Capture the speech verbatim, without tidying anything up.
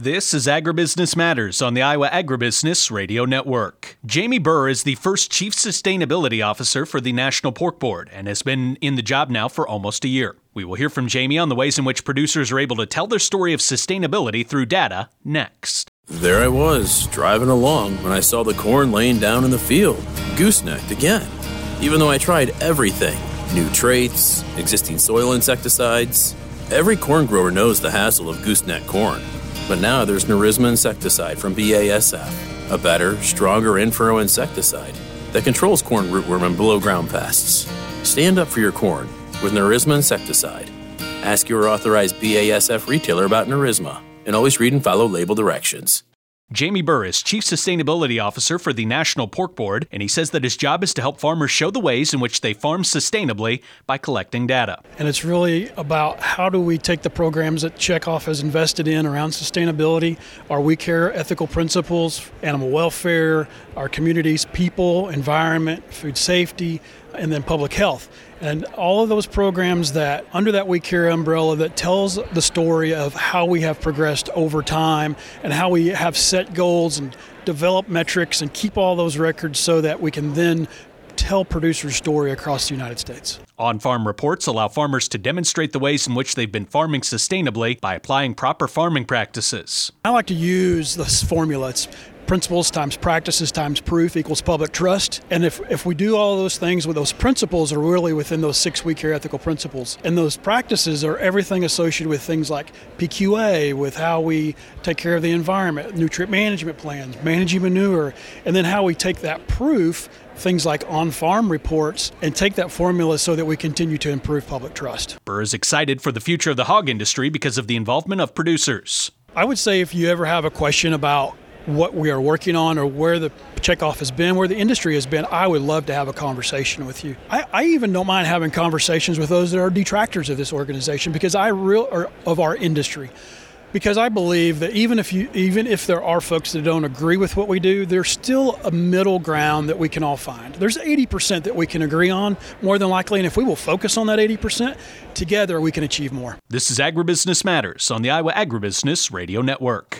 This is Agribusiness Matters on the Iowa Agribusiness Radio Network. Jamie Burr is the first Chief Sustainability Officer for the National Pork Board and has been in the job now for almost a year. We will hear from Jamie on the ways in which producers are able to tell their story of sustainability through data next. There I was, driving along when I saw the corn laying down in the field, goosenecked again. Even though I tried everything, new traits, existing soil insecticides, every corn grower knows the hassle of gooseneck corn. But now there's Nerisma insecticide from B A S F, a better, stronger in-furrow insecticide that controls corn rootworm and below-ground pests. Stand up for your corn with Nerisma insecticide. Ask your authorized B A S F retailer about Nerisma, and always read and follow label directions. Jamie Burr is Chief Sustainability Officer for the National Pork Board, and he says that his job is to help farmers show the ways in which they farm sustainably by collecting data. And it's really about how do we take the programs that Checkoff has invested in around sustainability, our We Care ethical principles, animal welfare, our communities, people, environment, food safety, and then public health. And all of those programs that under that We Care umbrella that tells the story of how we have progressed over time and how we have set goals and develop metrics and keep all those records so that we can then tell producers' story across the United States. On-farm reports allow farmers to demonstrate the ways in which they've been farming sustainably by applying proper farming practices. I like to use this formula. It's principles times practices times proof equals public trust. And if, if we do all those things with those principles are really within those six We Care ethical principles. And those practices are everything associated with things like P Q A, with how we take care of the environment, nutrient management plans, managing manure, and then how we take that proof, things like on-farm reports, and take that formula so that we continue to improve public trust. Burr is excited for the future of the hog industry because of the involvement of producers. I would say if you ever have a question about what we are working on or where the Checkoff has been, where the industry has been, I would love to have a conversation with you. I, I even don't mind having conversations with those that are detractors of this organization because I real or of our industry. Because I believe that even if you even if there are folks that don't agree with what we do, there's still a middle ground that we can all find. There's eighty percent that we can agree on, more than likely, and if we will focus on that eighty percent, together we can achieve more. This is Agribusiness Matters on the Iowa Agribusiness Radio Network.